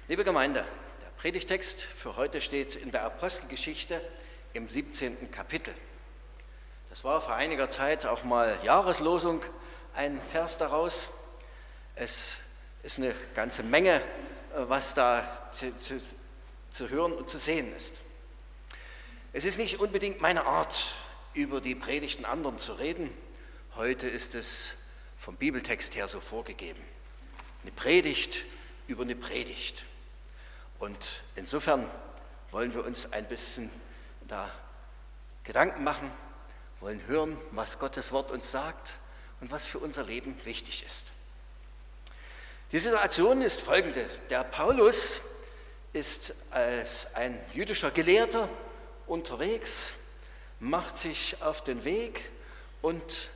Liebe Gemeinde, der Predigtext für heute steht in der Apostelgeschichte im 17. Kapitel. Das war vor einiger Zeit auch mal Jahreslosung, ein Vers daraus. Es ist eine ganze Menge, was da zu hören und zu sehen ist. Es ist nicht unbedingt meine Art, über die Predigten anderen zu reden. Heute ist es vom Bibeltext her so vorgegeben. Eine Predigt über eine Predigt. Und insofern wollen wir uns ein bisschen da Gedanken machen, wollen hören, was Gottes Wort uns sagt und was für unser Leben wichtig ist. Die Situation ist folgende. Der Paulus ist als ein jüdischer Gelehrter unterwegs, macht sich auf den Weg und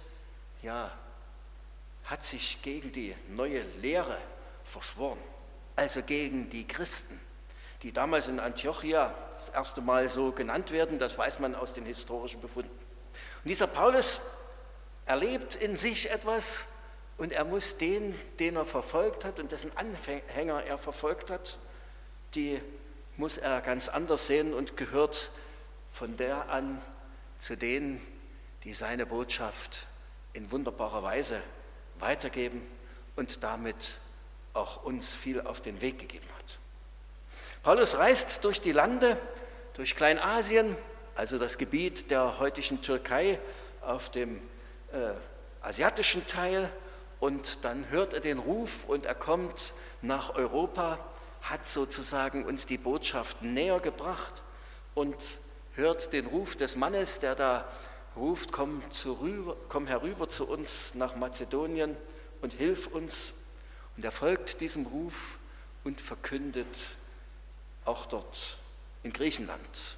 hat sich gegen die neue Lehre verschworen, also gegen die Christen, die damals in Antiochia das erste Mal so genannt werden, das weiß man aus den historischen Befunden. Und dieser Paulus erlebt in sich etwas und er muss den er verfolgt hat und dessen Anhänger er verfolgt hat, die muss er ganz anders sehen und gehört von der an zu denen, die seine Botschaft in wunderbarer Weise weitergeben und damit auch uns viel auf den Weg gegeben hat. Paulus reist durch die Lande, durch Kleinasien, also das Gebiet der heutigen Türkei auf dem asiatischen Teil, und dann hört er den Ruf und er kommt nach Europa, hat sozusagen uns die Botschaft näher gebracht und hört den Ruf des Mannes, der da ruft, komm herüber zu uns nach Mazedonien und hilf uns. Und er folgt diesem Ruf und verkündet auch dort in Griechenland.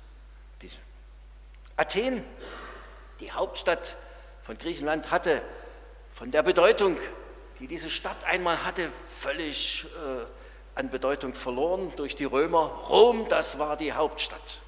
Athen, die Hauptstadt von Griechenland, hatte von der Bedeutung, die diese Stadt einmal hatte, völlig an Bedeutung verloren durch die Römer. Rom, das war die Hauptstadt.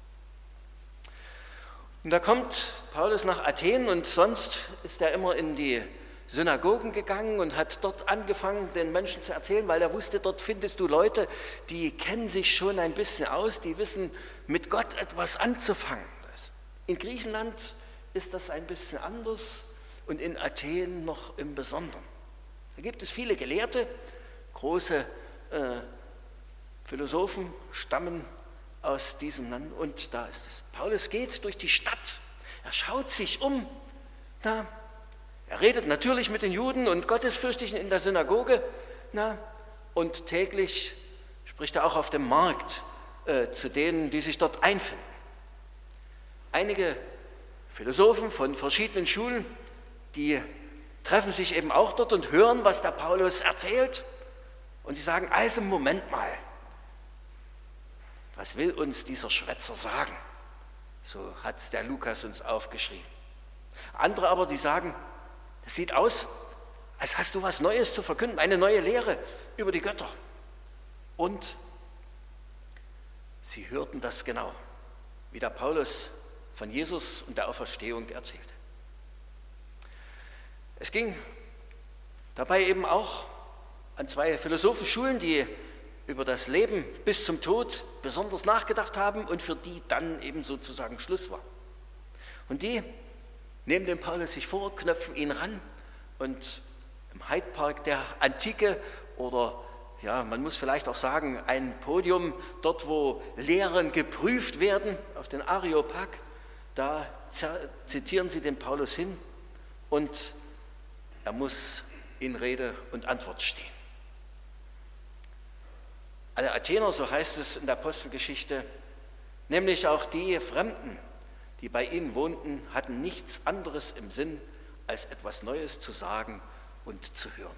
Und da kommt Paulus nach Athen und sonst ist er immer in die Synagogen gegangen und hat dort angefangen, den Menschen zu erzählen, weil er wusste, dort findest du Leute, die kennen sich schon ein bisschen aus, die wissen, mit Gott etwas anzufangen. In Griechenland ist das ein bisschen anders und in Athen noch im Besonderen. Da gibt es viele Gelehrte, große Philosophen stammen aus diesem Land und da ist es. Paulus geht durch die Stadt, er schaut sich um, er redet natürlich mit den Juden und Gottesfürchtigen in der Synagoge, und täglich spricht er auch auf dem Markt zu denen, die sich dort einfinden. Einige Philosophen von verschiedenen Schulen, die treffen sich eben auch dort und hören, was der Paulus erzählt, und sie sagen, also Moment mal, was will uns dieser Schwätzer sagen? So hat es der Lukas uns aufgeschrieben. Andere aber, die sagen, das sieht aus, als hast du was Neues zu verkünden, eine neue Lehre über die Götter. Und sie hörten das genau, wie der Paulus von Jesus und der Auferstehung erzählte. Es ging dabei eben auch an zwei Philosophenschulen, die über das Leben bis zum Tod besonders nachgedacht haben und für die dann eben sozusagen Schluss war. Und die nehmen den Paulus sich vor, knöpfen ihn ran und im Hyde Park der Antike oder man muss vielleicht auch sagen, ein Podium, dort wo Lehren geprüft werden, auf den Areopag, da zitieren sie den Paulus hin und er muss in Rede und Antwort stehen. Alle Athener, so heißt es in der Apostelgeschichte, nämlich auch die Fremden, die bei ihnen wohnten, hatten nichts anderes im Sinn, als etwas Neues zu sagen und zu hören.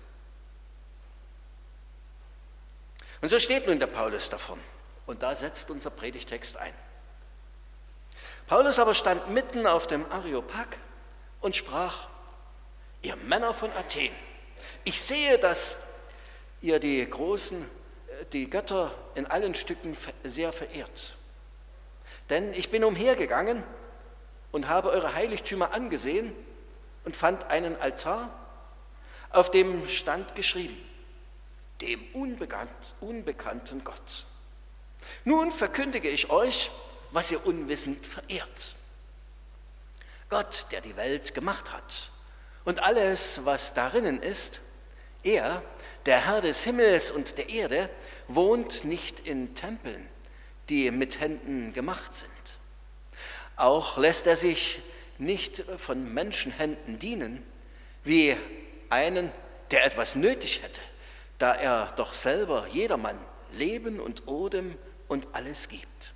Und so steht nun der Paulus davon. Und da setzt unser Predigtext ein. Paulus aber stand mitten auf dem Areopag und sprach, ihr Männer von Athen, ich sehe, dass ihr die Götter in allen Stücken sehr verehrt. Denn ich bin umhergegangen und habe eure Heiligtümer angesehen und fand einen Altar, auf dem stand geschrieben, dem unbekannten Gott. Nun verkündige ich euch, was ihr unwissend verehrt. Gott, der die Welt gemacht hat und alles, was darinnen ist, er, der Herr des Himmels und der Erde, wohnt nicht in Tempeln, die mit Händen gemacht sind. Auch lässt er sich nicht von Menschenhänden dienen, wie einen, der etwas nötig hätte, da er doch selber jedermann Leben und Odem und alles gibt.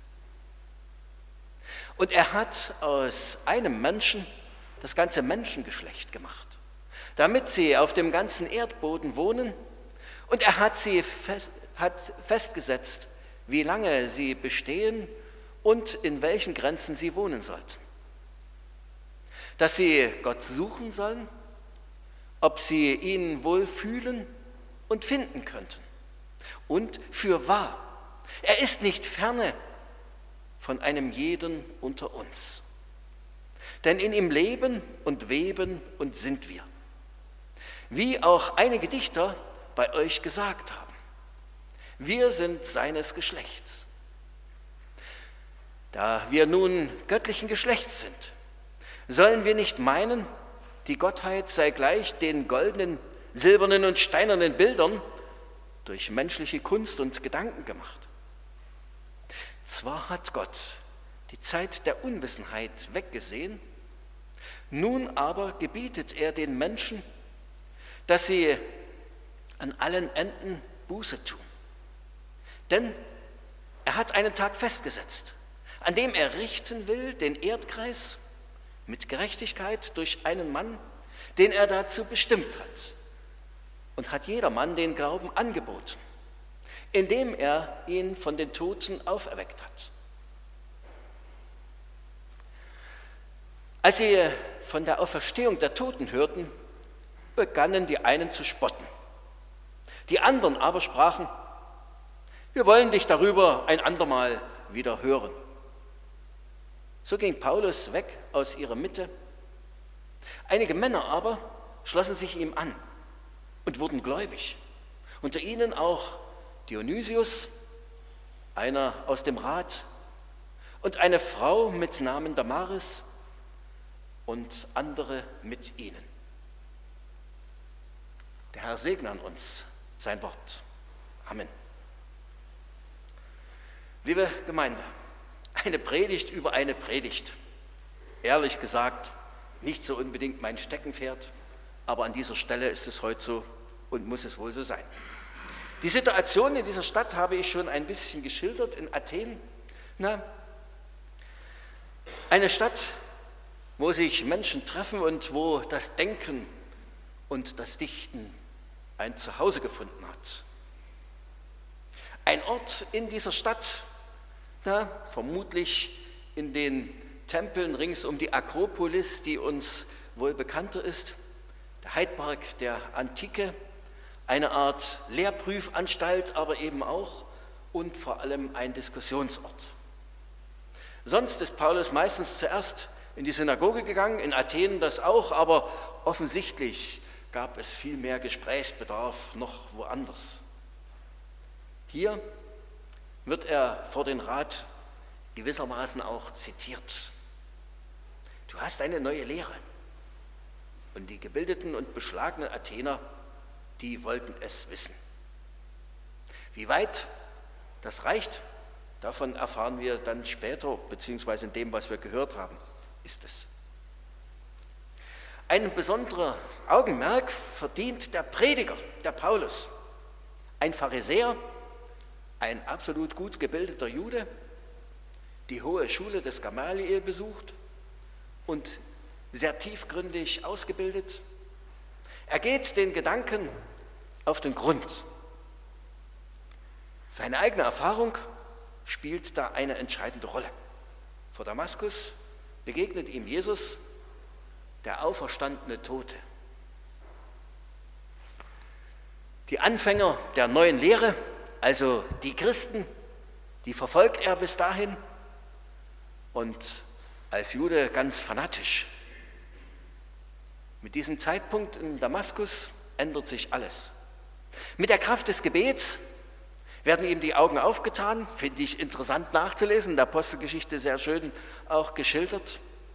Und er hat aus einem Menschen das ganze Menschengeschlecht gemacht, damit sie auf dem ganzen Erdboden wohnen, und er hat festgesetzt, wie lange sie bestehen und in welchen Grenzen sie wohnen sollten. Dass sie Gott suchen sollen, ob sie ihn wohl fühlen und finden könnten. Und für wahr, er ist nicht ferne von einem jeden unter uns. Denn in ihm leben und weben und sind wir. Wie auch einige Dichter bei euch gesagt haben, wir sind seines Geschlechts. Da wir nun göttlichen Geschlechts sind, sollen wir nicht meinen, die Gottheit sei gleich den goldenen, silbernen und steinernen Bildern durch menschliche Kunst und Gedanken gemacht. Zwar hat Gott die Zeit der Unwissenheit weggesehen, nun aber gebietet er den Menschen, dass sie an allen Enden Buße tun. Denn er hat einen Tag festgesetzt, an dem er richten will den Erdkreis mit Gerechtigkeit durch einen Mann, den er dazu bestimmt hat, und hat jedermann den Glauben angeboten, indem er ihn von den Toten auferweckt hat. Als sie von der Auferstehung der Toten hörten, begannen die einen zu spotten. Die anderen aber sprachen, wir wollen dich darüber ein andermal wieder hören. So ging Paulus weg aus ihrer Mitte. Einige Männer aber schlossen sich ihm an und wurden gläubig. Unter ihnen auch Dionysius, einer aus dem Rat, und eine Frau mit Namen Damaris und andere mit ihnen. Der Herr segne an uns sein Wort. Amen. Liebe Gemeinde, eine Predigt über eine Predigt. Ehrlich gesagt, nicht so unbedingt mein Steckenpferd, aber an dieser Stelle ist es heute so und muss es wohl so sein. Die Situation in dieser Stadt habe ich schon ein bisschen geschildert, in Athen. Eine Stadt, wo sich Menschen treffen und wo das Denken und das Dichten ein Zuhause gefunden hat. Ein Ort in dieser Stadt, vermutlich in den Tempeln rings um die Akropolis, die uns wohl bekannter ist, der Heidpark der Antike, eine Art Lehrprüfanstalt, aber eben auch und vor allem ein Diskussionsort. Sonst ist Paulus meistens zuerst in die Synagoge gegangen, in Athen das auch, aber offensichtlich gab es viel mehr Gesprächsbedarf noch woanders. Hier wird er vor den Rat gewissermaßen auch zitiert. Du hast eine neue Lehre. Und die gebildeten und beschlagenen Athener, die wollten es wissen. Wie weit das reicht, davon erfahren wir dann später, beziehungsweise in dem, was wir gehört haben, ist es. Ein besonderes Augenmerk verdient der Prediger, der Paulus, ein Pharisäer, ein absolut gut gebildeter Jude, die hohe Schule des Gamaliel besucht und sehr tiefgründig ausgebildet. Er geht den Gedanken auf den Grund. Seine eigene Erfahrung spielt da eine entscheidende Rolle. Vor Damaskus begegnet ihm Jesus, der auferstandene Tote. Die Anfänger der neuen Lehre, also die Christen, die verfolgt er bis dahin und als Jude ganz fanatisch. Mit diesem Zeitpunkt in Damaskus ändert sich alles. Mit der Kraft des Gebets werden ihm die Augen aufgetan, finde ich interessant nachzulesen, in der Apostelgeschichte sehr schön auch geschildert.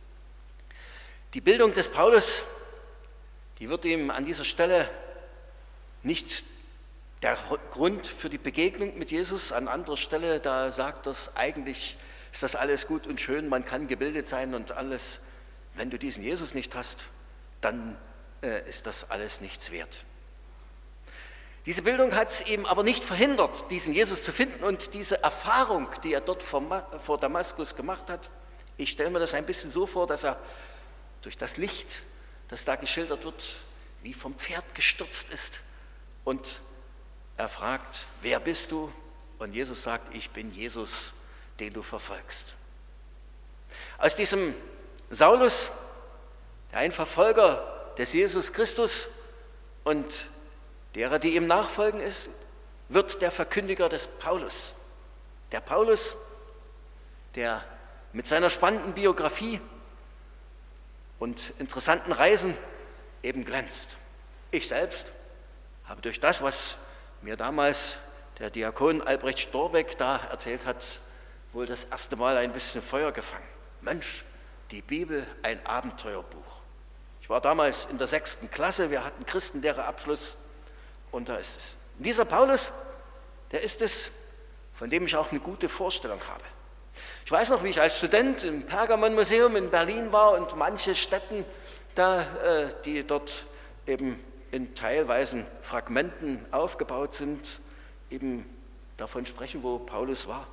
Die Bildung des Paulus, die wird ihm an dieser Stelle nicht der Grund für die Begegnung mit Jesus. An anderer Stelle, da sagt das, eigentlich ist das alles gut und schön, man kann gebildet sein und alles. Wenn du diesen Jesus nicht hast, dann ist das alles nichts wert. Diese Bildung hat es ihm aber nicht verhindert, diesen Jesus zu finden und diese Erfahrung, die er dort vor Damaskus gemacht hat. Ich stelle mir das ein bisschen so vor, dass er durch das Licht, das da geschildert wird, wie vom Pferd gestürzt ist und er fragt, wer bist du? Und Jesus sagt, ich bin Jesus, den du verfolgst. Aus diesem Saulus, der ein Verfolger des Jesus Christus und derer, die ihm nachfolgen ist, wird der Verkündiger des Paulus. Der Paulus, der mit seiner spannenden Biografie und interessanten Reisen eben glänzt. Ich selbst habe durch das, was mir damals der Diakon Albrecht Storbeck da erzählt hat, wohl das erste Mal ein bisschen Feuer gefangen. Mensch, die Bibel, ein Abenteuerbuch. Ich war damals in der 6. Klasse, wir hatten Christenlehrerabschluss und da ist es. Und dieser Paulus, der ist es, von dem ich auch eine gute Vorstellung habe. Ich weiß noch, wie ich als Student im Pergamon-Museum in Berlin war und manche Stätten, die dort eben in teilweisen Fragmenten aufgebaut sind, eben davon sprechen, wo Paulus war.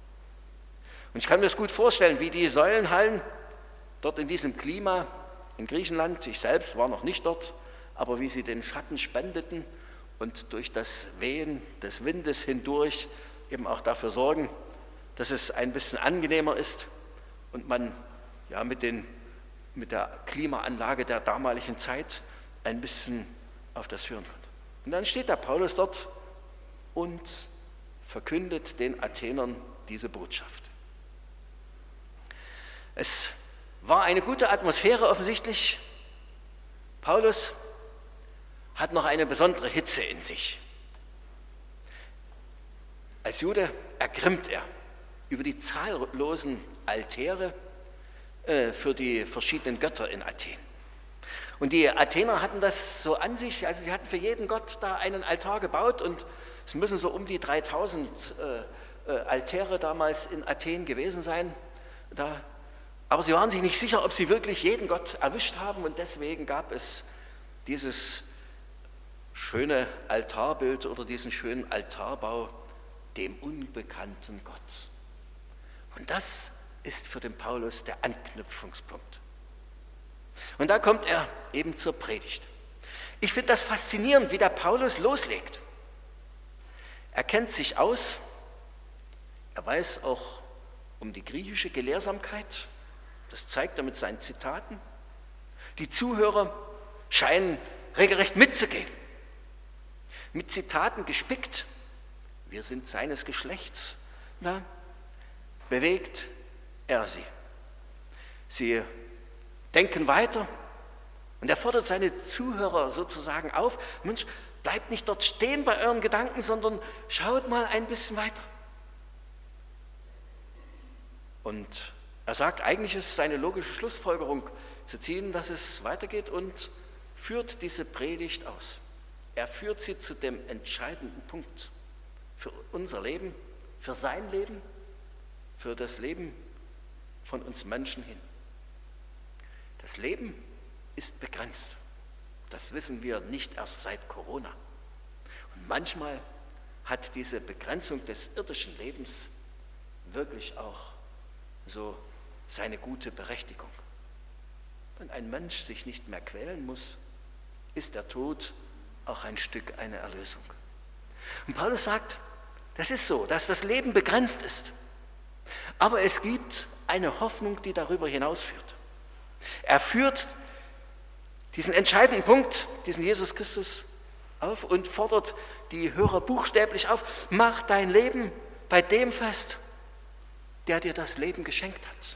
Und ich kann mir das gut vorstellen, wie die Säulenhallen dort in diesem Klima in Griechenland, ich selbst war noch nicht dort, aber wie sie den Schatten spendeten und durch das Wehen des Windes hindurch eben auch dafür sorgen, dass es ein bisschen angenehmer ist und man ja mit der Klimaanlage der damaligen Zeit ein bisschen auf das hören konnte. Und dann steht der Paulus dort und verkündet den Athenern diese Botschaft. Es war eine gute Atmosphäre offensichtlich. Paulus hat noch eine besondere Hitze in sich. Als Jude ergrimmt er über die zahllosen Altäre für die verschiedenen Götter in Athen. Und die Athener hatten das so an sich, also sie hatten für jeden Gott da einen Altar gebaut und es müssen so um die 3000 Altäre damals in Athen gewesen sein. Aber sie waren sich nicht sicher, ob sie wirklich jeden Gott erwischt haben und deswegen gab es dieses schöne Altarbild oder diesen schönen Altarbau dem unbekannten Gott. Und das ist für den Paulus der Anknüpfungspunkt. Und da kommt er eben zur Predigt. Ich finde das faszinierend, wie der Paulus loslegt. Er kennt sich aus, er weiß auch um die griechische Gelehrsamkeit, das zeigt er mit seinen Zitaten. Die Zuhörer scheinen regelrecht mitzugehen. Mit Zitaten gespickt, wir sind seines Geschlechts, bewegt er sie. Sie denken weiter und er fordert seine Zuhörer sozusagen auf, Mensch, bleibt nicht dort stehen bei euren Gedanken, sondern schaut mal ein bisschen weiter. Und er sagt, eigentlich ist es seine logische Schlussfolgerung zu ziehen, dass es weitergeht und führt diese Predigt aus. Er führt sie zu dem entscheidenden Punkt für unser Leben, für sein Leben, für das Leben von uns Menschen hin. Das Leben ist begrenzt. Das wissen wir nicht erst seit Corona. Und manchmal hat diese Begrenzung des irdischen Lebens wirklich auch so seine gute Berechtigung. Wenn ein Mensch sich nicht mehr quälen muss, ist der Tod auch ein Stück eine Erlösung. Und Paulus sagt, das ist so, dass das Leben begrenzt ist. Aber es gibt eine Hoffnung, die darüber hinausführt. Er führt diesen entscheidenden Punkt, diesen Jesus Christus, auf und fordert die Hörer buchstäblich auf, mach dein Leben bei dem fest, der dir das Leben geschenkt hat.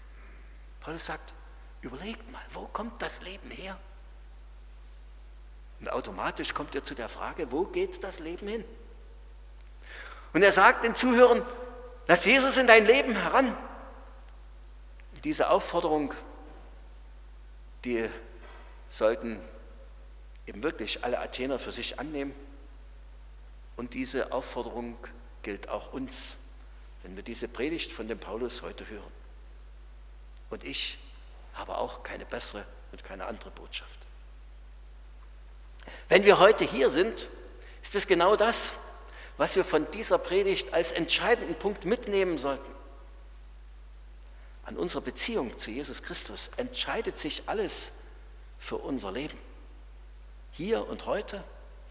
Paulus sagt, überlegt mal, wo kommt das Leben her? Und automatisch kommt ihr zu der Frage, wo geht das Leben hin? Und er sagt den Zuhörern, lass Jesus in dein Leben heran. Diese Aufforderung, die sollten eben wirklich alle Athener für sich annehmen. Und diese Aufforderung gilt auch uns, wenn wir diese Predigt von dem Paulus heute hören. Und ich habe auch keine bessere und keine andere Botschaft. Wenn wir heute hier sind, ist es genau das, was wir von dieser Predigt als entscheidenden Punkt mitnehmen sollten. An unserer Beziehung zu Jesus Christus entscheidet sich alles für unser Leben. Hier und heute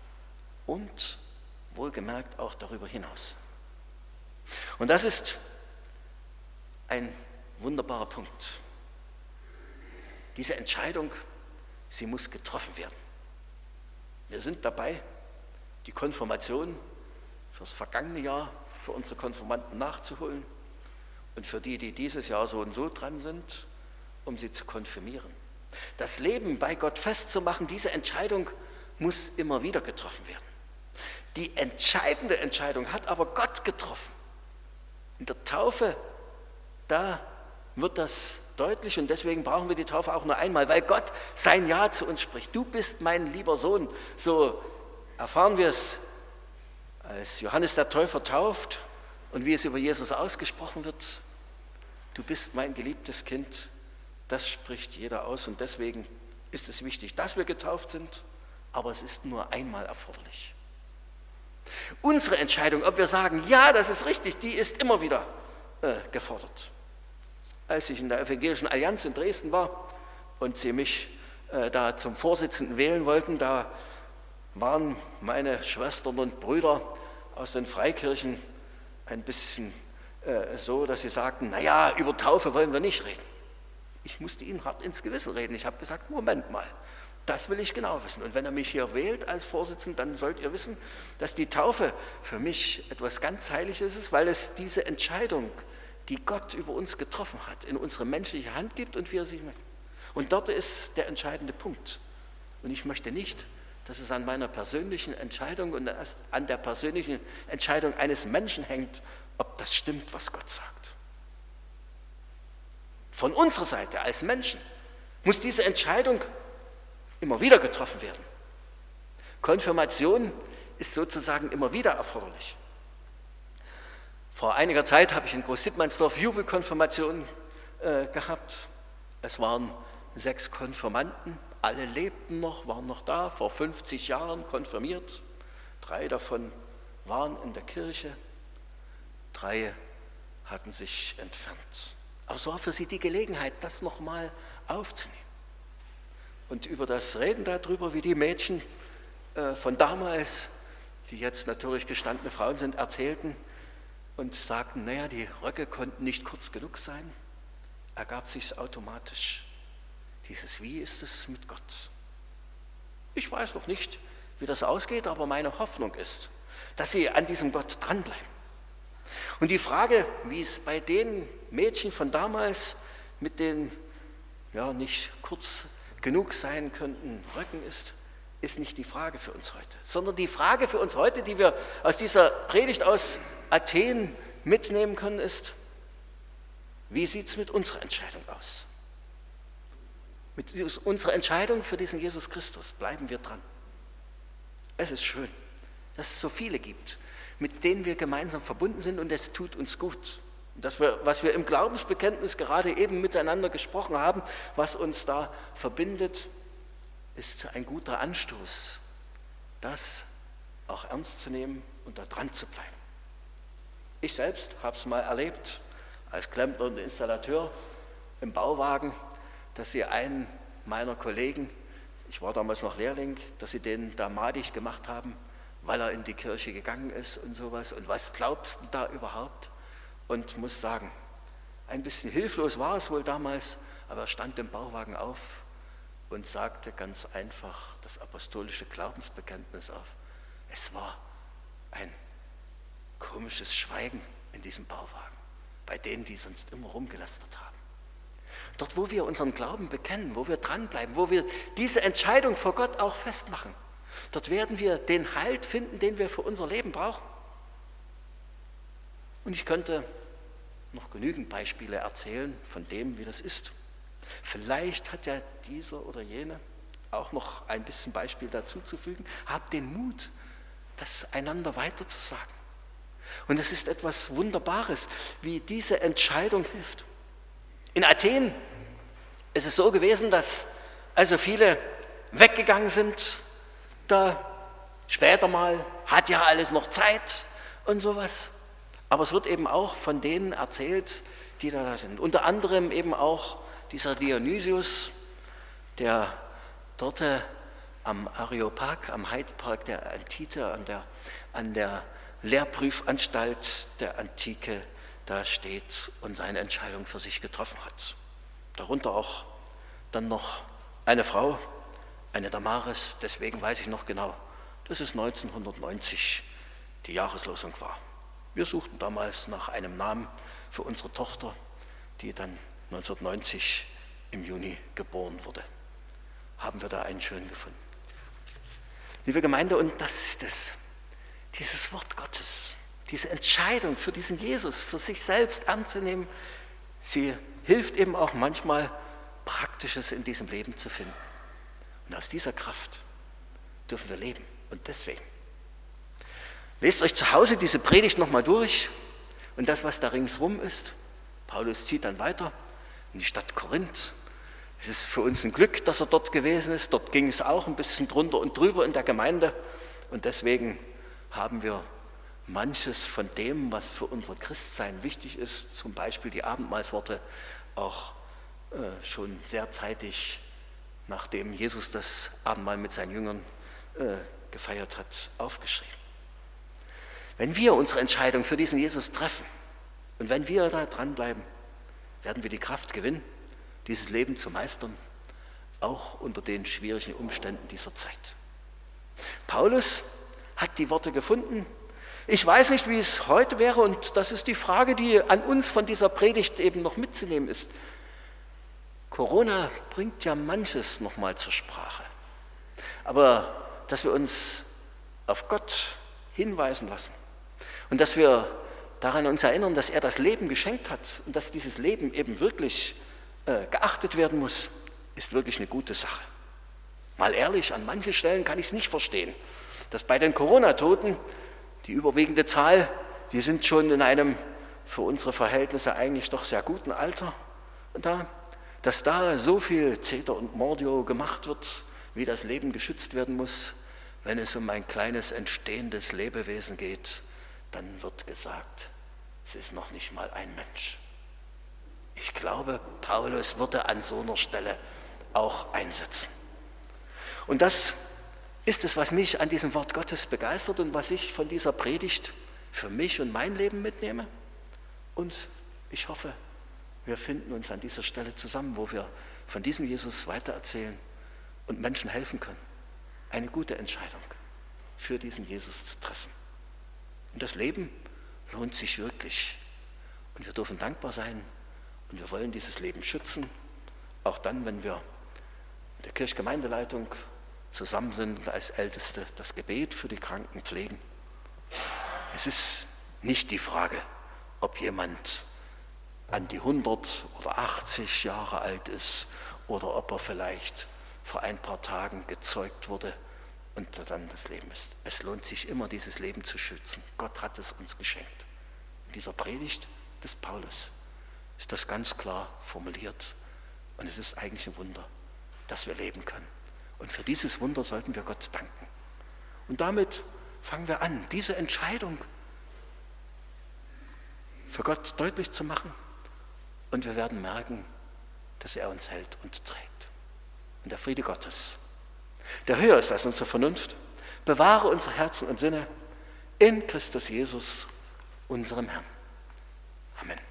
und wohlgemerkt auch darüber hinaus. Und das ist ein wunderbarer Punkt. Diese Entscheidung, sie muss getroffen werden. Wir sind dabei, die Konfirmation für das vergangene Jahr für unsere Konfirmanden nachzuholen und für die, die dieses Jahr so und so dran sind, um sie zu konfirmieren. Das Leben bei Gott festzumachen, diese Entscheidung muss immer wieder getroffen werden. Die entscheidende Entscheidung hat aber Gott getroffen. In der Taufe, da wird das deutlich und deswegen brauchen wir die Taufe auch nur einmal, weil Gott sein Ja zu uns spricht. Du bist mein lieber Sohn. So erfahren wir es, als Johannes der Täufer tauft und wie es über Jesus ausgesprochen wird. Du bist mein geliebtes Kind. Das spricht jeder aus und deswegen ist es wichtig, dass wir getauft sind, aber es ist nur einmal erforderlich. Unsere Entscheidung, ob wir sagen, ja, das ist richtig, die ist immer wieder gefordert. Als ich in der Evangelischen Allianz in Dresden war und sie mich da zum Vorsitzenden wählen wollten, da waren meine Schwestern und Brüder aus den Freikirchen ein bisschen so, dass sie sagten, naja, über Taufe wollen wir nicht reden. Ich musste ihnen hart ins Gewissen reden. Ich habe gesagt, Moment mal, das will ich genau wissen. Und wenn er mich hier wählt als Vorsitzenden, dann sollt ihr wissen, dass die Taufe für mich etwas ganz Heiliges ist, weil es diese Entscheidung, die Gott über uns getroffen hat, in unsere menschliche Hand gibt und wir sie. Und dort ist der entscheidende Punkt. Und ich möchte nicht, dass es an meiner persönlichen Entscheidung und an der persönlichen Entscheidung eines Menschen hängt, ob das stimmt, was Gott sagt. Von unserer Seite als Menschen muss diese Entscheidung immer wieder getroffen werden. Konfirmation ist sozusagen immer wieder erforderlich. Vor einiger Zeit habe ich in Groß-Dittmannsdorf Jubelkonfirmation gehabt. Es waren 6 Konfirmanden, alle lebten noch, waren noch da, vor 50 Jahren konfirmiert. 3 davon waren in der Kirche, 3 hatten sich entfernt. Aber es war für sie die Gelegenheit, das nochmal aufzunehmen. Und über das Reden darüber, wie die Mädchen von damals, die jetzt natürlich gestandene Frauen sind, erzählten und sagten, naja, die Röcke konnten nicht kurz genug sein, ergab sich automatisch. Dieses Wie ist es mit Gott? Ich weiß noch nicht, wie das ausgeht, aber meine Hoffnung ist, dass sie an diesem Gott dranbleiben. Und die Frage, wie es bei den Mädchen von damals mit den ja nicht kurz genug sein könnten Röcken ist nicht die Frage für uns heute, sondern die Frage für uns heute, die wir aus dieser Predigt aus Athen mitnehmen können, ist, wie sieht es mit unserer Entscheidung aus? Mit unserer Entscheidung für diesen Jesus Christus bleiben wir dran. Es ist schön, dass es so viele gibt, mit denen wir gemeinsam verbunden sind und es tut uns gut. Das, was wir im Glaubensbekenntnis gerade eben miteinander gesprochen haben, was uns da verbindet, ist ein guter Anstoß, das auch ernst zu nehmen und da dran zu bleiben. Ich selbst habe es mal erlebt, als Klempner und Installateur im Bauwagen, dass sie einen meiner Kollegen, ich war damals noch Lehrling, dass sie den da madig gemacht haben, weil er in die Kirche gegangen ist und sowas. Und was glaubst du da überhaupt? Und muss sagen, ein bisschen hilflos war es wohl damals, aber er stand im Bauwagen auf und sagte ganz einfach das apostolische Glaubensbekenntnis auf. Es war ein komisches Schweigen in diesem Bauwagen, bei denen, die sonst immer rumgelästert haben. Dort, wo wir unseren Glauben bekennen, wo wir dranbleiben, wo wir diese Entscheidung vor Gott auch festmachen, Dort werden wir den Halt finden, den wir für unser Leben brauchen. Und ich könnte noch genügend Beispiele erzählen von dem, wie das ist. Vielleicht hat ja dieser oder jene auch noch ein bisschen Beispiel dazu zu fügen. Habt den Mut, das einander weiterzusagen. Und es ist etwas Wunderbares, wie diese Entscheidung hilft. In Athen ist es so gewesen, dass also viele weggegangen sind, da später mal, hat ja alles noch Zeit und sowas. Aber es wird eben auch von denen erzählt, die da sind. Unter anderem eben auch dieser Dionysius, der dort am Areopag, am Hyde Park der Antike, an der Lehrprüfanstalt der Antike da steht und seine Entscheidung für sich getroffen hat. Darunter auch dann noch eine Frau, eine Damaris, deswegen weiß ich noch genau, dass es 1990 die Jahreslosung war. Wir suchten damals nach einem Namen für unsere Tochter, die dann 1990 im Juni geboren wurde. Haben wir da einen schönen gefunden. Liebe Gemeinde, und das ist es, dieses Wort Gottes, diese Entscheidung für diesen Jesus, für sich selbst anzunehmen, sie hilft eben auch manchmal, Praktisches in diesem Leben zu finden. Und aus dieser Kraft dürfen wir leben. Und deswegen, lest euch zu Hause diese Predigt nochmal durch und das, was da ringsrum ist. Paulus zieht dann weiter in die Stadt Korinth. Es ist für uns ein Glück, dass er dort gewesen ist. Dort ging es auch ein bisschen drunter und drüber in der Gemeinde. Und deswegen haben wir manches von dem, was für unser Christsein wichtig ist, zum Beispiel die Abendmahlsworte, auch schon sehr zeitig, nachdem Jesus das Abendmahl mit seinen Jüngern gefeiert hat, aufgeschrieben. Wenn wir unsere Entscheidung für diesen Jesus treffen und wenn wir da dranbleiben, werden wir die Kraft gewinnen, dieses Leben zu meistern, auch unter den schwierigen Umständen dieser Zeit. Paulus hat die Worte gefunden. Ich weiß nicht, wie es heute wäre, und das ist die Frage, die an uns von dieser Predigt eben noch mitzunehmen ist. Corona bringt ja manches nochmal zur Sprache. Aber dass wir uns auf Gott hinweisen lassen und dass wir daran uns erinnern, dass er das Leben geschenkt hat und dass dieses Leben eben wirklich geachtet werden muss, ist wirklich eine gute Sache. Mal ehrlich, an manchen Stellen kann ich es nicht verstehen, dass bei den Corona-Toten die überwiegende Zahl, die sind schon in einem für unsere Verhältnisse eigentlich doch sehr guten Alter. Und dass da so viel Zeter und Mordio gemacht wird, wie das Leben geschützt werden muss, wenn es um ein kleines entstehendes Lebewesen geht, dann wird gesagt, es ist noch nicht mal ein Mensch. Ich glaube, Paulus würde an so einer Stelle auch einsetzen. Und das ist es, was mich an diesem Wort Gottes begeistert und was ich von dieser Predigt für mich und mein Leben mitnehme. Und ich hoffe, wir finden uns an dieser Stelle zusammen, wo wir von diesem Jesus weitererzählen und Menschen helfen können, eine gute Entscheidung für diesen Jesus zu treffen. Und das Leben lohnt sich wirklich. Und wir dürfen dankbar sein und wir wollen dieses Leben schützen, auch dann, wenn wir mit der Kirchgemeindeleitung zusammen sind und als Älteste das Gebet für die Kranken pflegen. Es ist nicht die Frage, ob jemand an die 100 oder 80 Jahre alt ist oder ob er vielleicht vor ein paar Tagen gezeugt wurde und dann das Leben ist. Es lohnt sich immer, dieses Leben zu schützen. Gott hat es uns geschenkt. In dieser Predigt des Paulus ist das ganz klar formuliert und es ist eigentlich ein Wunder, dass wir leben können. Und für dieses Wunder sollten wir Gott danken. Und damit fangen wir an, diese Entscheidung für Gott deutlich zu machen. Und wir werden merken, dass er uns hält und trägt. Und der Friede Gottes, der höher ist als unsere Vernunft, bewahre unsere Herzen und Sinne in Christus Jesus, unserem Herrn. Amen.